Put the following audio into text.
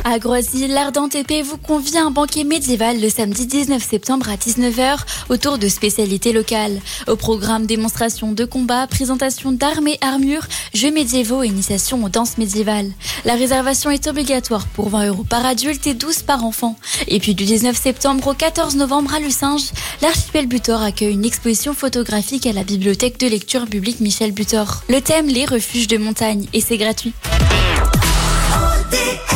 À Groisy, l'Ardente Épée vous convie à un banquet médiéval le samedi 19 septembre à 19h autour de spécialités locales. Au programme, démonstration de combats, présentation d'armes et armures, jeux médiévaux et initiation aux danses médiévales. La réservation est obligatoire pour 20 € par adulte et 12 par enfant. Et puis du 19 septembre au 14 novembre à Lucinge, l'archipel Butor accueille une exposition photographique à la bibliothèque de lecture publique Michel Butor. Le thème, les refuges de montagne, et c'est gratuit.